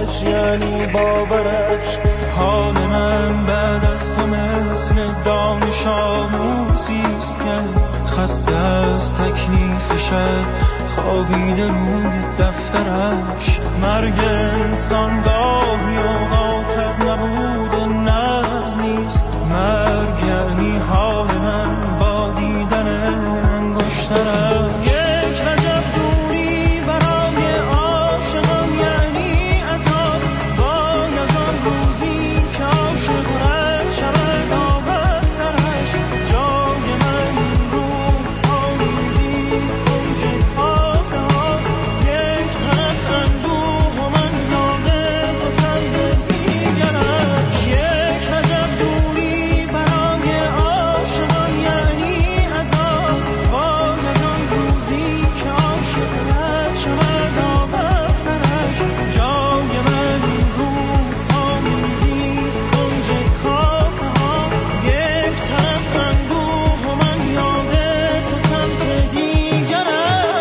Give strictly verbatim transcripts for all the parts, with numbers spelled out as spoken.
خودش یعنی باورش. حال من بعد از تو مثل دانش آموزیست که خسته از تکلیف شب خوابیده روی دفترش. مرگ انسان گاهی اوقات از نبود نبض نیست، مرگ یعنی حال من با دیدن انگشترش. یک وجب دوری برای عاشقان یعنی عذاب، وای از آن روزی که عاشق رد شود آب از سرش. جای من روزها میزیست کنج کافه ها، یک طرف اندوه و من یاد تو سمت دیگرش. یک وجب دوری برای عاشقان یعنی عذاب، وای از آن روزی که عاشق رد شود آب از سرش. جای من روزها میزیست کنج کافه ها، یک طرف اندوه و من یاد تو سمت دیگرش.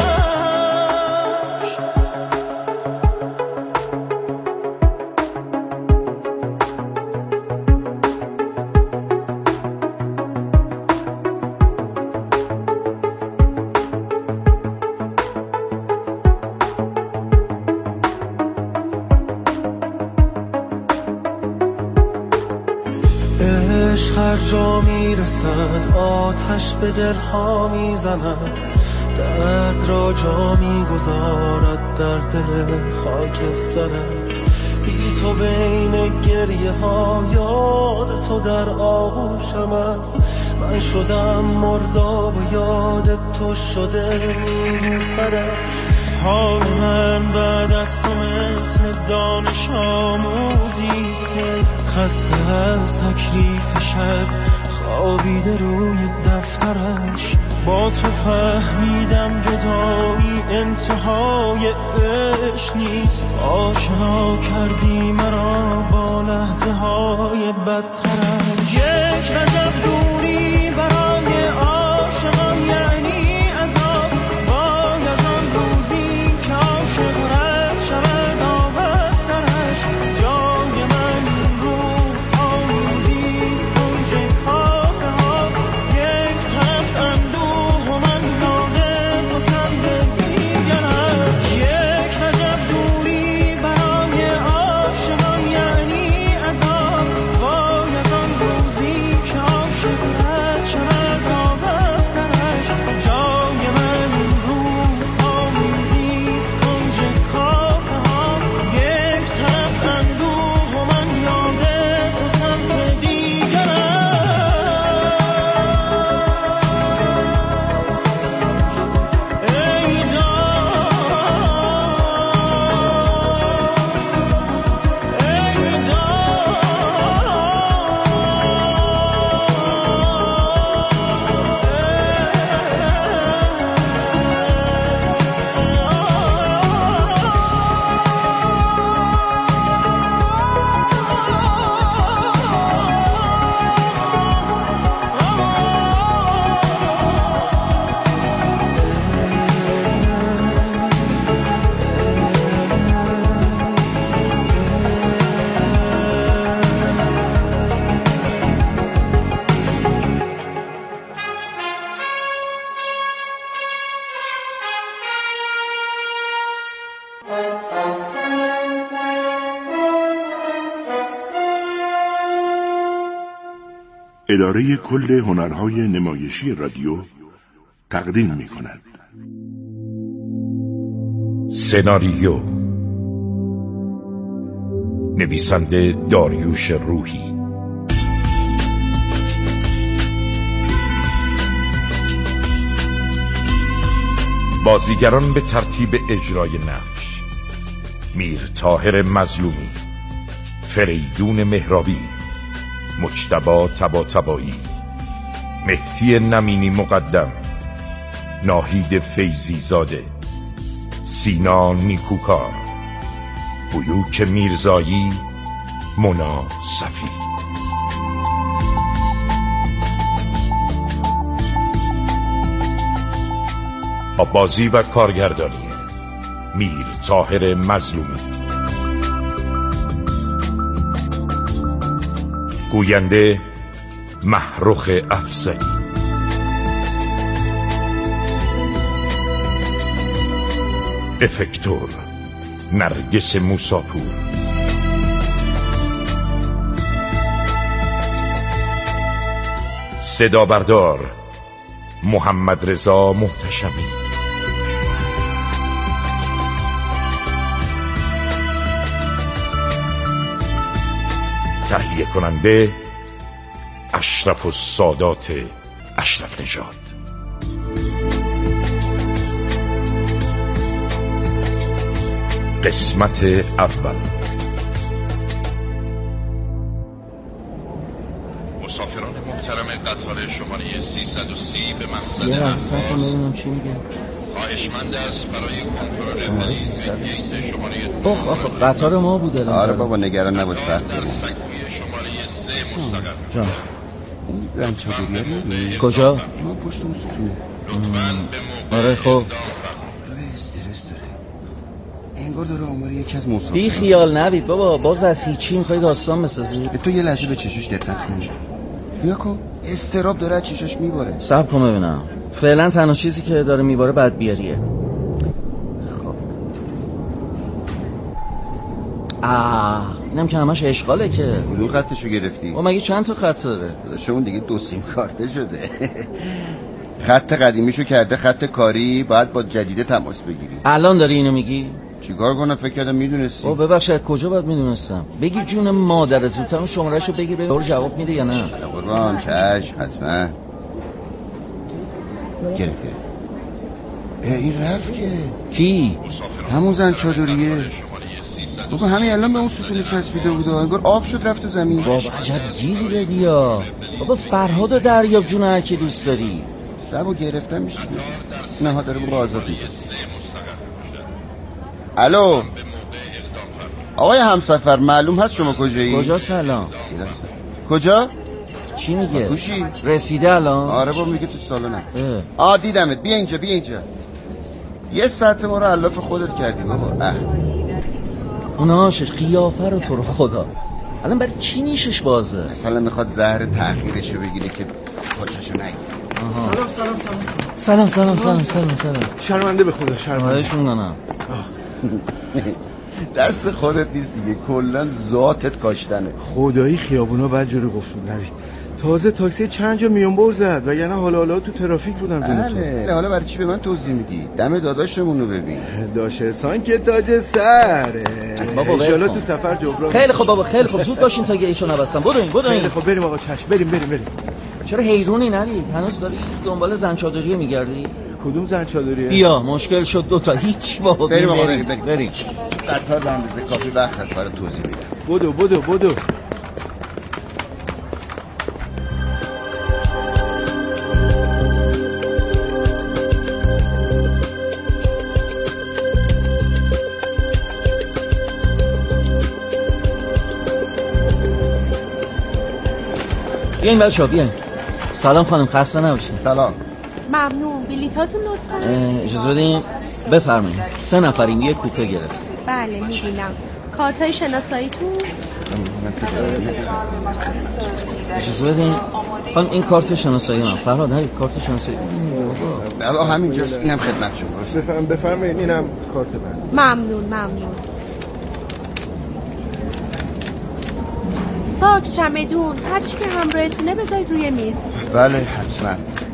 عشق هر جا میرسد آتش به دلها میزند، درد را جا میگذارد در دل خاکسترش. بی تو بین گریه ها یاد تو در آغوشم است، من شدم مرداب و یاد تو شده نیلوفرش. حال من بعد از تو مثل دانش آموزیست که خسته از تکلیف شب خوابیده روی دفترش. با تو فهمیدم جدایی انتهای عشق نیست، آشنا کردی مرا با لحظه های بدترش. یک وجب دوری برای عاشقان یعنی عذاب، وای از آن روزی که عاشق رد شود آب از سرش. جای من روزها میزیست کنج کافه ها، یک طرف اندوه و من یاد تو سمت دیگرش. یک وجب دوری برای عاشقان یعنی عذاب، وای از آن روزی که عاشق رد شود آب از سرش. جای من روزها میزیست کنج کافه ها، یک طرف اندوه و من یاد تو سمت دیگرش. ای اداره کل هنرهای نمایشی رادیو تقدیم می کند. سناریو نویسنده داریوش روحی، بازیگران به ترتیب اجرای نقش: میر طاهر مظلومی، فریدون مهرابی، مجتبی طباطبایی، مهدی نمینی مقدم، ناهید فیضی زاده، سینا نیکوکار، بیوک میرزایی، مونا صفی. با بازی و کارگردانی میر طاهر مظلومی. گوینده محروخ افضلی، افکتور نرگس موساپور، صدا بردار محمد رضا محتشمی، تهیه کننده اشرف السادات اشرف نژاد. قسمت اول. مسافران محترم قطار شماره سیصد و سی به مقصد اهواز خواهشمند است برای کنترل مریض شماره اوه آخه قطار ما بوده. آره بابا نگران نباش فرق در سکوی شماره سه مستقر جان. این رنچادریه کجا؟ ما پشت اون ستونه. لطفاً به موقع آره خب اقدام فرمایید. استرس داره انگار داره آمار یکی از مسافران. بی خیال نبید بابا، باز از هیچی میخوای داستان بسازی؟ به تو یه لحظه به چشوش دقت کن. یا کن استراب داره از چشاش میباره. صبر کن ببینم. فعلا تنها چیزی که داره میباره بدبیاریه. خب آه اینم که همش اشغاله که. کدوم خطشو گرفتی؟ و مگه چند تا خط داره؟ داداش اون دیگه دو سیم کارته شده. خط قدیمیشو کرده خط کاری، باید با جدیده تماس بگیری. الان داری اینو میگی؟ چیکار کنم؟ فکر کردم میدونستی. او ببخشید کجا باید میدونستم؟ بگی جون مادر زودتر اون شمارهشو بگیر ببین جواب میده یا نه. قربان چشم حتما. گرفت این رفت که کی؟ همون زن چادریه بابا، همین الان به اون ستونه چسبیده بود انگار آب شد رفت تو زمین. بابا عجب گیری دادی یا بابا. فرهاد و دریاب جون هر کی دوست داری. سبو گرفتم میشه نه ها داره بابا آزاد میشه. الو آقای همسفر معلوم هست شما کجایی؟ کجا سلام؟ کجا؟ چی میگه؟ کوشی؟ رسیده الان؟ آره بابا میگه تو سالنم. اه. آ دیدمت، بیا اینجا بیا اینجا. یه ساعت ما رو علاف خودت کردی بابا. اخ اوناشش قیافه رو تو رو خدا الان برای چی نیشش بازه؟ مثلا میخواد زهر تأخیرشو بگیره که پاششو نگیره. سلام سلام سلام سلام سلام سلام سلام سلام. شرمنده به خدا شرمنده. مادرش میدونم. دست خودت نیست دیگه، کلا ذاتت کاشتنه. خدایی خیابونا بد جوری گفتون نوید. تازه تاکسی چند جا میون بر زد وگرنه حالا حالا تو ترافیک بودم. بله حالا برای چی به من توضیح میدی؟ دم داداشمون رو ببین. داشه سان که تاج سره. بابا ان شاءالله تو سفر جبران. خیلی خوب بابا خیلی خوب زود باشین تا گیشو نبستم. بریم بریم. خیلی خوب بریم آقا چشم بریم بریم بریم. چرا حیرونی نوید؟ هنوز داری دنبال زن چادریه میگردی؟ کدوم زن چادریه؟ بیا مشکل شد دوتا هیچ بابا. بریم آقا بریم بریم بریم. قطار به اندازه کافی وقت هست برای توضیح میدم. بدو بدو بدو. بیاین بچه‌ها بیاین. سلام خانم خسته نباشین. سلام. ممنون. بلیطاتون لطفاً. اجازه بدین بفرمایید. سه نفریم یه کوپه گرفت. بله میبینم. کارتای شناساییتون. اجازه بدین. خانم این کارت شناسایی من. فرهاد نه کارت شناسایی. بابا همینجاست، اینم خدمت شما. بفرمایید بفرمایید اینم کارت من. ممنون ممنون. ساک چمدون هر چی که همراهتونه بذارید روی میز. بله حتما.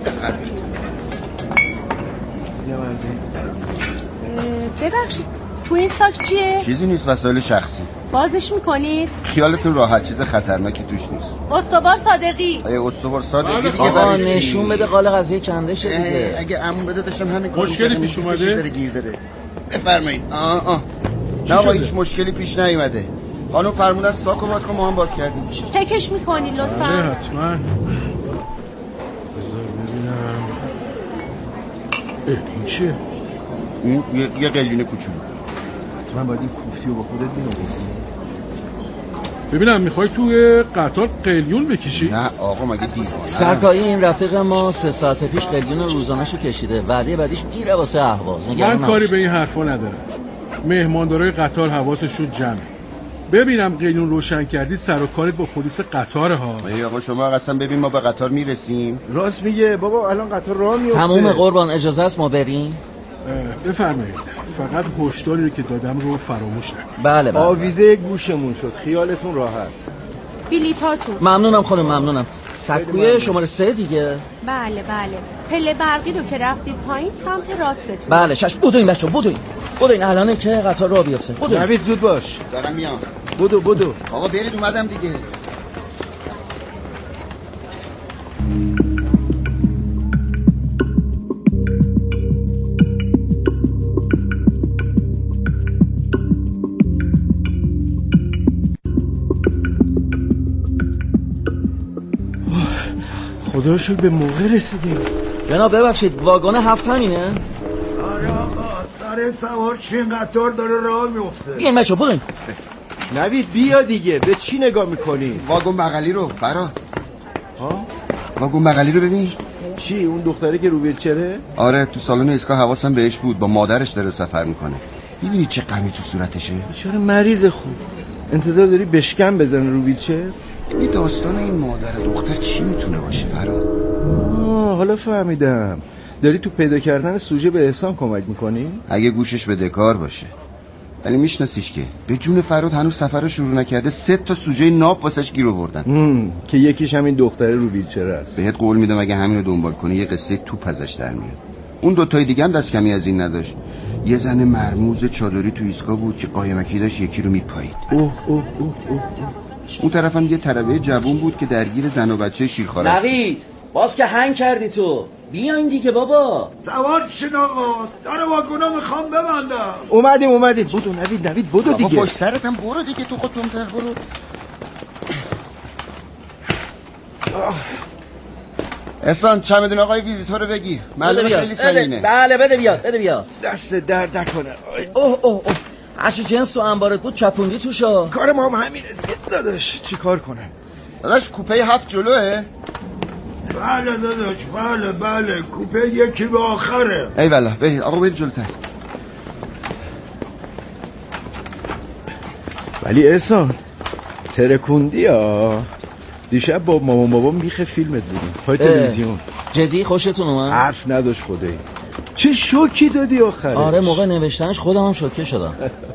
ببخشید تو این ساک چیه؟ چیزی نیست، وسایل شخصی. بازش میکنید؟ خیالتون راحت، چیز خطرناکی توش نیست. استوار صادقی. آیا استوار صادقی دیگه آقا برای نشون بده قال قضیه کنده شه دیگه. اگه عمو بده داشتم همین کارو مشکلی پیش اومده؟ گیر داره. بفرمایید. آه آه. نه با هیچ مشکلی پیش نیومده. خانم فرمودن ساکو باز کن، ما هم باز کردیم. چکش میکنی لطفاً؟ بله حتما. بذار ببینم. این چیه؟ این یه, یه قلیون کوچولو. حتما باید این کوفتی رو با خودت بینم. ببینم میخوای توی قطار قلیون بکشی؟ نه آقا مگه دیوانه؟ سرکاری این رفیق ما سه ساعت پیش قلیون روزانه‌شو کشیده. وعده بعدیش میره واسه اهواز. من کاری به این حرفا ندارم. مهماندارای قطار حواسشون جمعه. ببینم قیدون روشن کردی سر و کارت با پلیس قطار ها. ای آقا شما قسم ببین ما به قطار میرسیم. راست میگه بابا، الان قطار راه میفته. تموم قربان، اجازه است ما بریم؟ بفرمایید. فقط هشداری که دادم رو فراموش نکنید. بله بله. آویزه گوشمون شد، خیالتون راحت. بلیطاتون. ممنونم خانم، ممنونم. سکوی شماره سه دیگه. بله بله. پله برقی رو که رفتید پایین سمت راستتون. بله شش. بدوین بچه بدوین. بدوین الانه که قطار راه بیفته. بدوین. نوید زود باش. دارم میام. بدو بدو. آقا برید اومدم دیگه. خدا رو شکر به موقع رسیدیم. جناب ببخشید واگن هفت همینه؟ آره آقا، سر سوار چین قطار داره راه میفته. بیاین بچه بدوین. نوید بیا دیگه، به چی نگاه میکنی؟ واگن بغلی رو فراد. ها؟ واگن بغلی رو ببین. چی اون دختری که رو ویلچره؟ آره تو سالن ایستگاه حواسم بهش بود، با مادرش داره سفر میکنه. میدونی چه غمی تو صورتشه؟ بیچاره مریض خوب. انتظار داری بشکم بزنه رو ویلچر؟ این داستان این مادر دختر چی میتونه باشه فراد؟ آه حالا فهمیدم. داری تو پیدا کردن سوژه به احسان کمک میکنی؟ اگه گوشش به دکار باشه. ولی میشناسیش که به جون فراد هنوز سفر رو شروع نکرده سه تا سوژه ناب واسش گیر آوردن که یکیش همین دختره رو ویلچر است. بهت قول میدم اگه همین رو دنبال کنی یه قصه توپ ازش در میاد. اون دو تای دیگه هم دست کمی از این نداشت. یه زن مرموز چادری تو ایستگاه بود که قایمکی داشت یکی رو میپایید. اوه اوه اوه اوه. اون طرف هم یه طلبه جوون بود که درگیر زن و بچه شیرخواره. نوید باز که هنگ کردی تو. بیاین دیگه بابا. سوار شین آقا، داره واگونا میخوام ببندم. اومدیم اومدیم. بدو نوید نوید بدو دیگه. پشت سرت هم برو دیگه، تو خودتون تر برو. احسان چمدون آقای ویزیتور رو بگیر. معلومه خیلی سنگینه. بله بده بیاد بده بیاد. دست درد نکنه. اوه اوه اوه. هرچی جنس تو انبارت بود چپوندی توشا. کار ما هم همینه دیگه داداش. چی کار کنه؟ داداش کوپه هفت جلوه؟ بله داداش بله بله، کوپه یکی به آخره. ای والله برید آقا برید جلوتر. ولی احسان ترکوندی ها. دیشب با مامان بابا میخه فیلمت بودیم پای تلویزیون. جدی خوشتون اومد؟ حرف نداشت خدایی. چه شوکی دادی آخرش. آره موقع نوشتنش خودم هم شوکه شدم.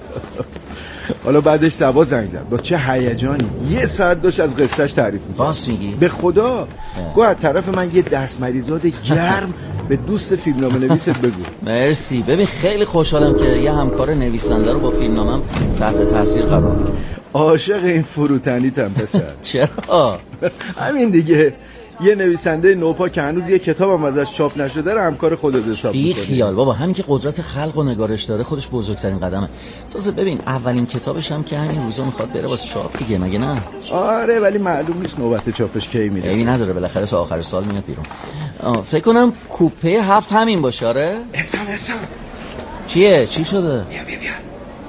حالا بعدش سبا زنگ زد با چه هیجانی یه ساعت داشت از قصهش تعریف می‌کرد. راست میگی؟ به خدا. گو از طرف من یه دست مریضات گرم به دوست فیلمنامه نویست بگو. مرسی. ببین خیلی خوشحالم که یه همکار نویسنده رو با فیلمنامه‌ام تحت تاثیر قرار دادم. عاشق این فروتنیتم پسر. چرا؟ همین دیگه. یه نویسنده نوپا که هنوز یه کتابم ازش چاپ نشده رو همکار خودت حساب می‌کنی. بی خیال بابا، همین که قدرت خلق و نگارش داره خودش بزرگترین قدمه. تازه ببین اولین کتابش هم که همین روزا میخواد بره واسه چاپ دیگه، مگه نه؟ آره ولی معلوم نیست نوبت چاپش کی میرسه. ای نداره، بالاخره تا آخر سال میاد بیرون. فکر کنم کوپه هفت همین باشه. آره احسان احسان چیه؟ چی شده؟ بیا بیا بیا.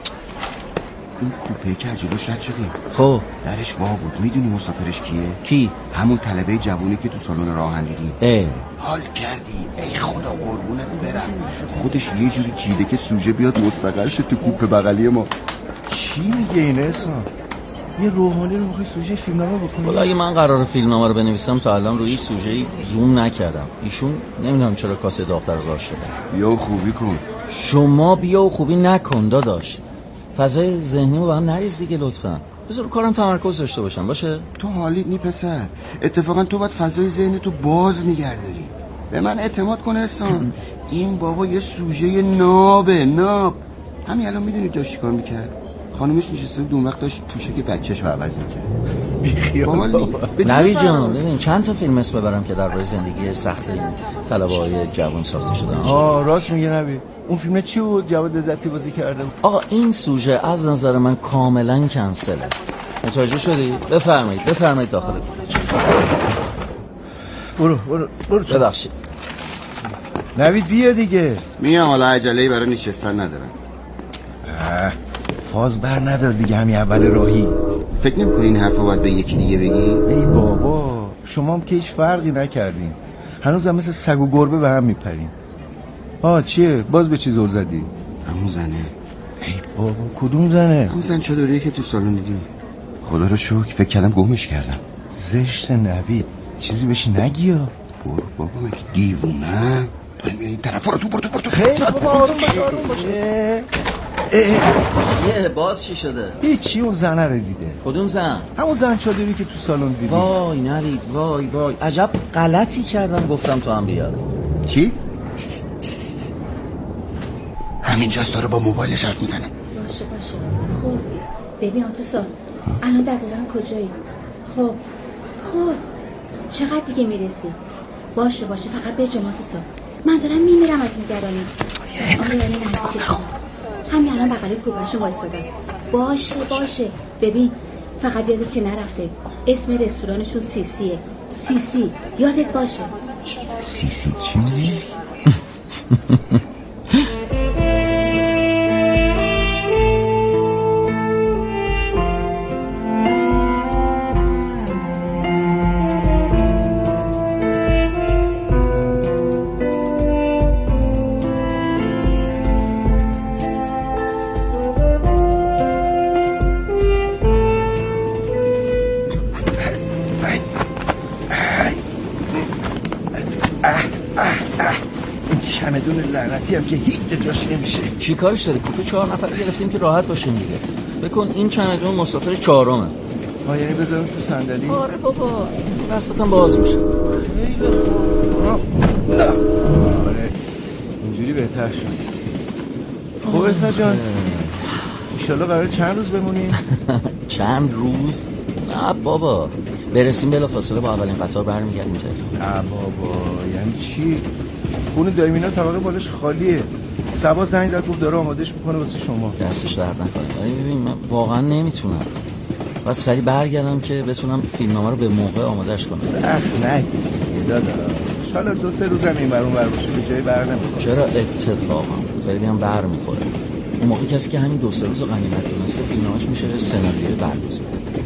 این کوپه که جلوش رد شدیم خب درش وا بود. میدونی مسافرش کیه؟ کی؟ همون طلبه جوونی که تو سالن راهن دیدیم. اه حال کردی؟ ای خدا قربونت برم. خودش یه جوری چیده که سوژه بیاد مستقر شه تو کوپه بغلی ما. چی میگه این احسان؟ یه روحانی رو میخوای سوژه فیلمنامه بکنی؟ والا اگه من قرار فیلمنامه رو بنویسم تا الان روی سوژه‌ای زوم نکردم. ایشون نمیدونم چرا کاسه داغ‌تر زار شده. بیا و خوبی کن. شما بیا و خوبی نکن داداش. فضای ذهنی رو با هم نریز دیگه لطفا. بذار کارم تمرکز داشته باشم باشه. تو حالیت نی پسر. اتفاقا تو باید فضای ذهن تو باز نگهداری. به من اعتماد کن احسان. این بابا یه سوژه نابه ناب. همین الان میدونی داشت چیکار میکرد؟ خانومش نشسته بود اون وقت داشت پوشک بچه‌ش رو عوض میکرد. بیخیال نوید جان ببین چند تا فیلم اسم ببرم که درباره زندگی سخت این طلبه‌های جوان ساخته شدن. آه راست میگه نوید. اون فیلم چی بود؟ جواد عزتی بازی کرده بود. آقا این سوژه از نظر من کاملا کنسله. متوجه شدی؟ بفرمایید بفرمایید داخل. برو برو برو. ببخشید. نوید بیا دیگه. میام حالا عجله‌ای برای نشستن ندارم. فاز بر ندار دیگه، همین اول راهی. فکر نمی‌کنی این حرفو باید به یکی دیگه بگی؟ ای بابا شما هم که هیچ فرقی نکردین. هنوز هم مثل سگ و گربه به هم میپرین. آه چیه؟ باز به چی زل زدی؟ همون زنه. ای ای بابا کدوم زنه؟ اون زن چادریه که تو سالن دیدی. خدا رو شکر فکر کردم گمش کردم. زشت نوید چیزی بهش نگی ها. برو بابا مگه دیوونه داریم این طرف برو تو برو تو برو تو خیلی بابا آروم باش آروم باش. یه باز چی شده؟ هیچی اون زنه رو دیده. کدوم زن؟ همون زن چادری که تو سالن دیدی. وای نوید وای وای عجب غلطی کردم گفتم تو هم بیا. چی؟ همینجاست داره با موبایلش حرف میزنه. باشه باشه خب ببین آتوسا الان دقیقا کجایی؟ خب خب چقدر دیگه میرسی؟ باشه باشه فقط به جماعتوسا من دارم میمیرم از نگرانی. آره یعنی نزدیک شما همین الان بغل کوبه‌شو وایسادم. باشه باشه ببین فقط یادت که نرفته اسم رستورانشون سیسیه. سیسی یادت باشه. سیسی چی؟ سیسی چمدون لعنتی هم که هیچ جاش نمیشه. چی کارش داری؟ کوپه چهار نفر گرفتیم که راحت باشیم دیگه. بکن این چمدون مسافر چهارمه. ها یعنی بذارمش رو صندلی؟ آره بابا دستتم باز میشه. آره اینجوری بهتر شد. خب احسان جان انشالله قراره چند روز بمونیم؟ چند روز؟ نه بابا برسیم بلا فاصله با اولین قطار برمیگردیم تهران. نه بابا یعنی چی؟ خونه دایمینا طبقه بالش خالیه. سبا زنگ داد گفت داره آمادهش میکنه واسه شما. دستش درد نکنه. ولی ببین من واقعا نمیتونم. باید سریع برگردم که بتونم فیلمنامه رو به موقع آمادهش کنم. سخت نگیر داداش. حالا دو سه روز هم این برون بر باشه به جای بر نمیخوره. چرا اتفاقا خیلی هم بر میخوره. اون موقع کسی که همین دو سه روز غنیمت دونسته فیلمنامه‌اش میشه سناریوی برگزیده.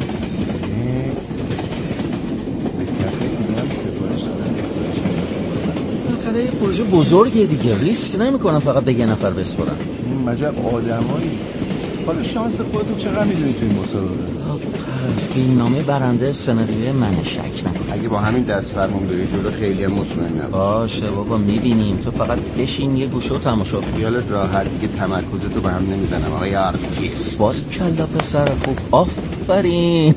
بالاخره یه پروژه بزرگه دیگه ریسک نمیکنم فقط به یه نفر بسپرم. عجب آدمایی. حالا شانس خودتو چقدر میدونی توی مسابقه؟ فیلمنامه برنده سناریوی من شک نکن. اگه با همین دست فرمون بری جلو خیلی هم مطمئن نباش. باشه بابا میبینیم تو فقط بشین یه گوشه و تماشا کن. خیالت راحت دیگه تمرکزتو به هم نمیزنم آقای آرتیست. باریکلا پسر خوب آفرین.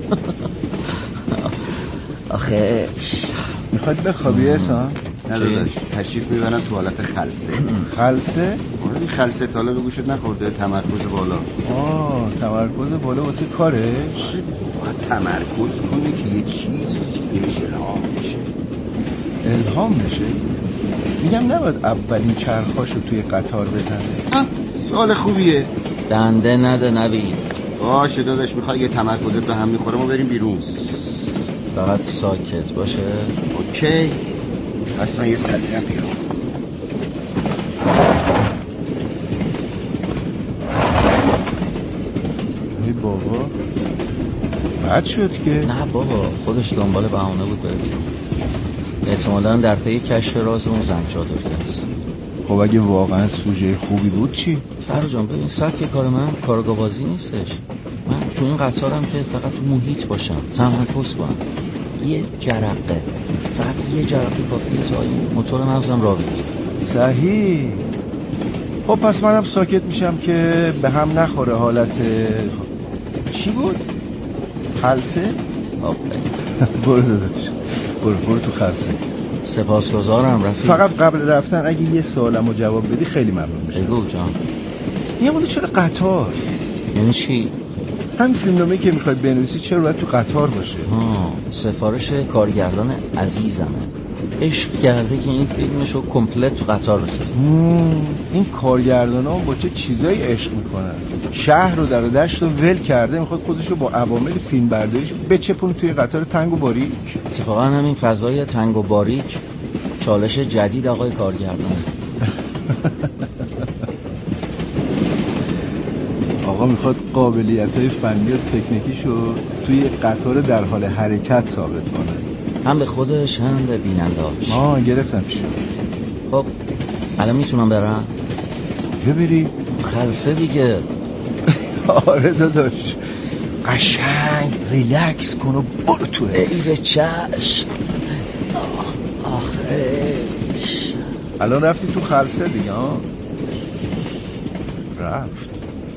آخه میخواد بخوابی احسان؟ نه داداش تشریف میبرن تو حالت خلسه. خلسه؟ آره خلسه تا حالا به گوشت نخورده. تمرکز بالا. آه تمرکز بالا واسه کارش؟ باید تمرکز کنه که یه چیزی بهش الهام بشه. الهام بشه؟ میگم نباید اولین چرخاشو توی قطار بزنه. آه سوال خوبیه. دنده نده نوید. باشه داداش میخوای یه تمرکزت به هم میخوره ما بریم بیرون. فقط ساکت باشه. اوکی پس من یه سر میرم بیرون. ای بابا بد شد که. نه بابا خودش دنبال بهانه بود بره بیرون. احتمالاً در پی کشف راز اون زن چادری است. خب اگه واقعا سوژه خوبی بود چی؟ فرو جان ببین سبک کار من کارگاه‌بازی نیستش. من تو این قطارم که فقط تو محیط باشم تمرکز کنم. یه جرقه فقط یه جرقه کافیه تا این موتور مغزم راه بیفته. صحیح. خب پس منم ساکت میشم که به هم نخوره حالت چی بود؟ خلسه؟ برو داداش برو برو تو خلسه. سپاسگزارم رفیق. فقط قبل رفتن اگه یه سوالمو جواب بدی خیلی ممنون میشم. بگو جان. یه مولو چرا قطار؟ یعنی چی؟ همین فیلمنامه‌ای که میخوای بنویسی چرا باید تو قطار باشه؟ ها سفارش کارگردان عزیزمه. عشق کرده که این فیلمشو کمپلت تو قطار بسازه. این کارگردان ها با چه چیزایی عشق میکنن. شهر رو در و دشت رو ول کرده میخواد خودشو با عوامل فیلم برداریش بچپونه توی قطار تنگ و باریک. اتفاقا همین فضای تنگ و باریک چالش جدید آقای کارگردان. آقا میخواد قابلیت‌های فنی و تکنیکیشو توی قطار در حال حرکت ثابت کنه. هم به خودش هم به بیننده‌اش. آه گرفتم پیش. خب الان میتونم برم؟ کجا بری؟ خلسه دیگه. آره داداش، قشنگ ریلکس کن و برو تو حس. ای به چشم. آخش الان رفتی تو خلصه دیگه ها؟ رفت.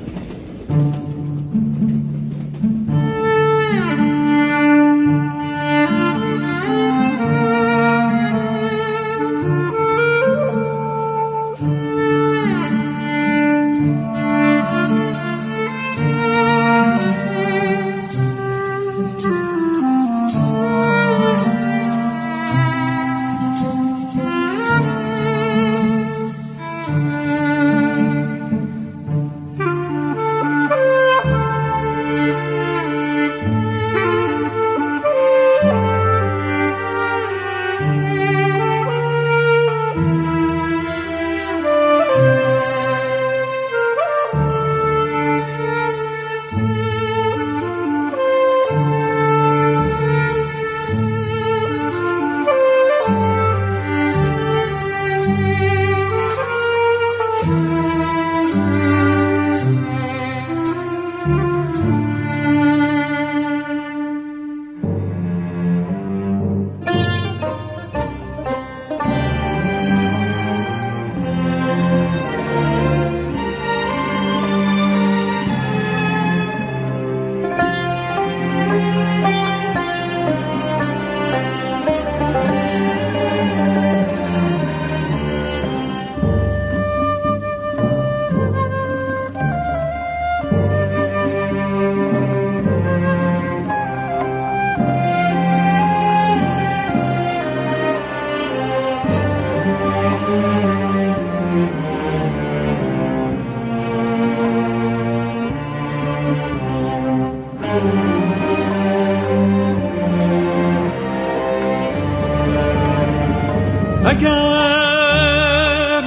اگر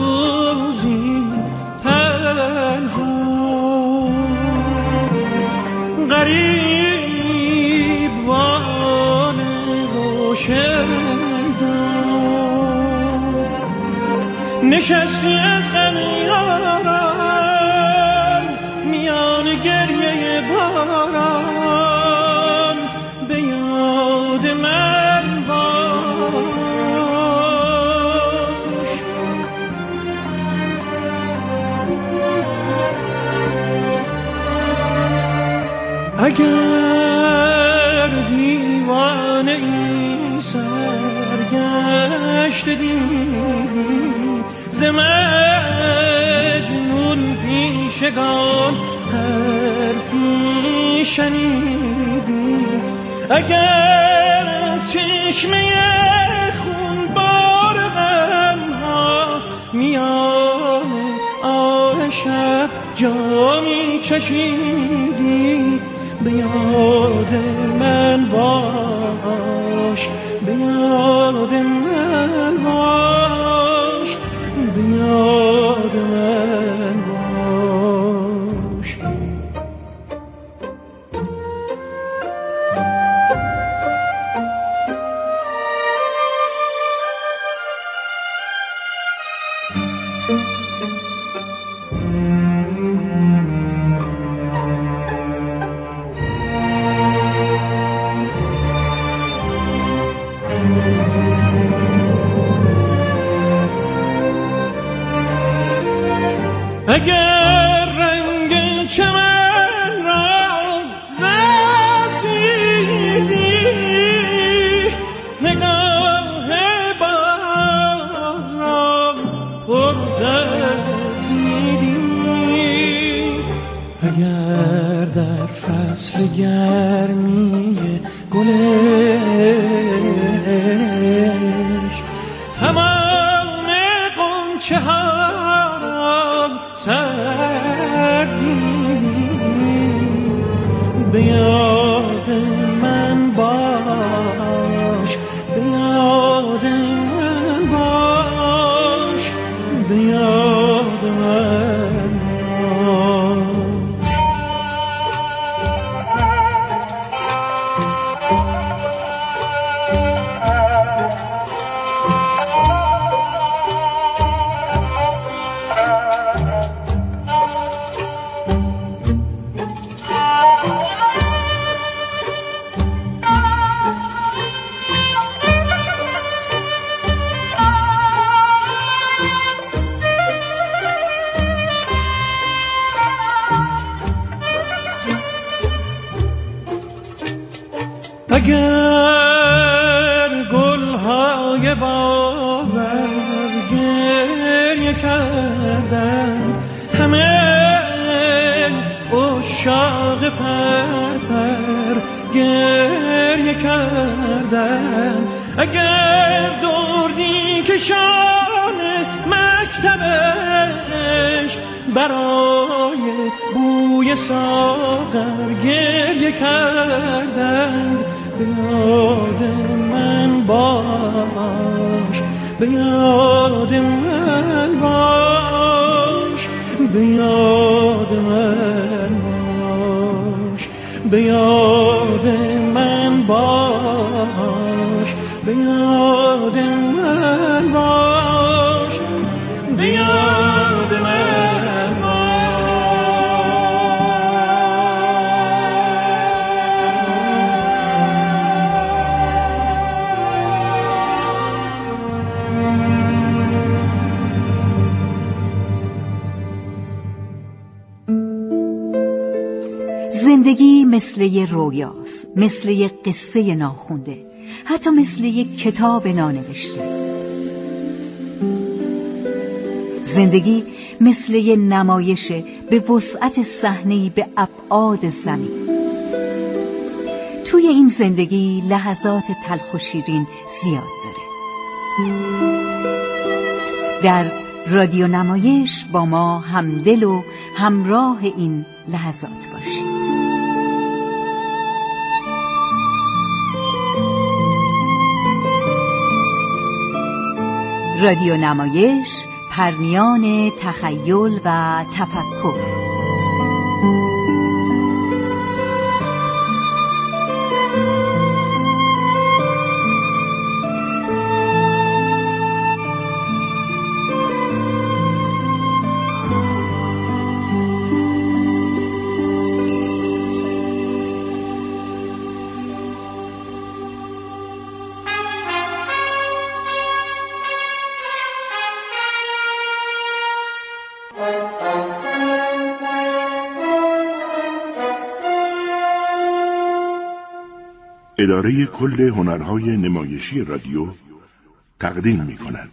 روزی تنها غریب وان روشن نشستی از غم یاران میان گریه باران به یاد من باش. اگر دیوانه ای سرگشت دیدی ز مجنون پیشگان حرفی شنیدی، اگر از چشمه خونبار غمها میان آه شب جامی چشیدی، به یاد من باش، به یاد من باش، به یاد من باش. اگر رنگ چمن را زد دیدی، نگاه باران پر دیدی، اگر در فصل گرمی گلش تمام غنچه ها سردی، به یاد من باش، به یاد من باش، به یاد من باش. اگر گلهای باور گریه کردن، همه عشاق پر پر گریه کردن، اگر دردی کشان مکتبش برای بوی ساغر گریه کردند، به یاد من باش، به یاد من باش، به یاد من باش، به یاد من باش، به یاد من باش، به یاد من باش. زندگی مثل یه رویاست، مثل یه قصه ناخونده، حتی مثل یه کتاب نانوشته. زندگی مثل یه نمایشه به وسعت صحنه‌ای به ابعاد زمین. توی این زندگی لحظات تلخ و شیرین زیاد داره. در رادیو نمایش با ما همدل و همراه این لحظات باشید. رادیو نمایش، پرنیان تخیل و تفکر. اداره کل هنرهای نمایشی رادیو تقدیم می کند.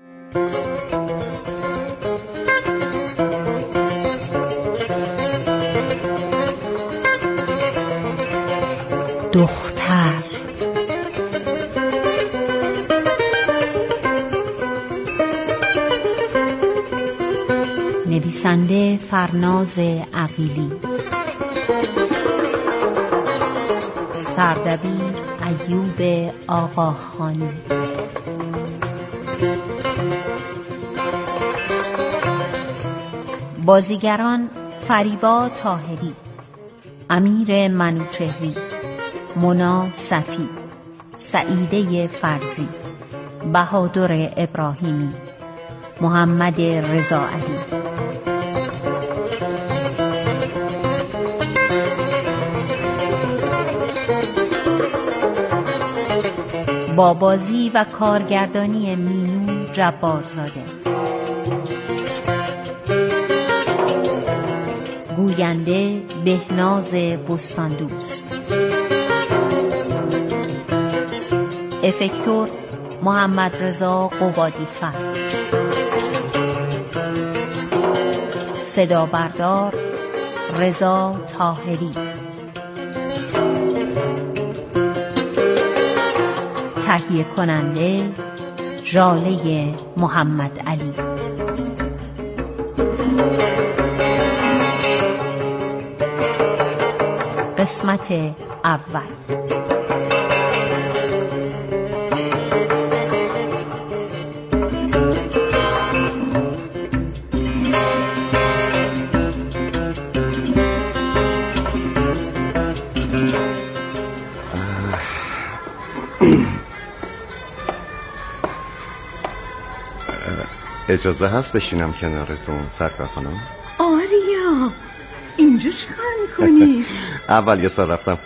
دختر. نویسنده فرناز عقیلی، سردبیر ایوب آقاخانی، بازیگران فریبا طاهری، امیر منوچهری، مونا صفی، سعیده فرزی، بهادر ابراهیمی، محمد رضا علی. با بازی و کارگردانی مینو جبارزاده. گوینده بهناز بستاندوست. افکتور محمد رضا قبادی‌فر. صدا بردار رضا طاهری. تهیه کننده ژاله محمد علی. قسمت اول. اجازه هست بشینم کنارتون سرکار خانم؟ آریا، اینجا چی کار میکنی؟ اول یه سال رفتم